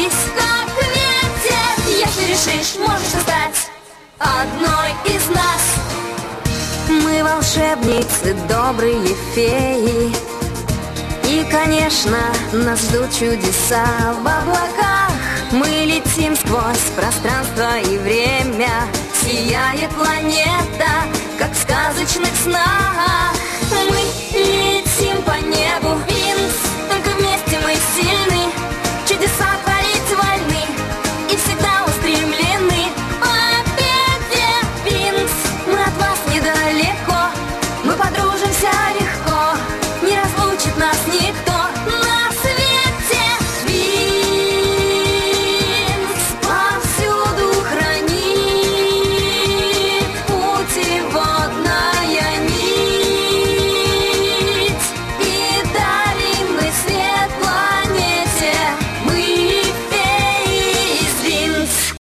Несись, как ветер. Если решишь, можешь стать одной из нас. Мы волшебницы, добрые феи, и, конечно, нас ждут чудеса. В облаках мы летим сквозь пространство и время. Сияет планета, как в сказочных снах. Мы летим по небу, Винкс, только вместе мы сильны.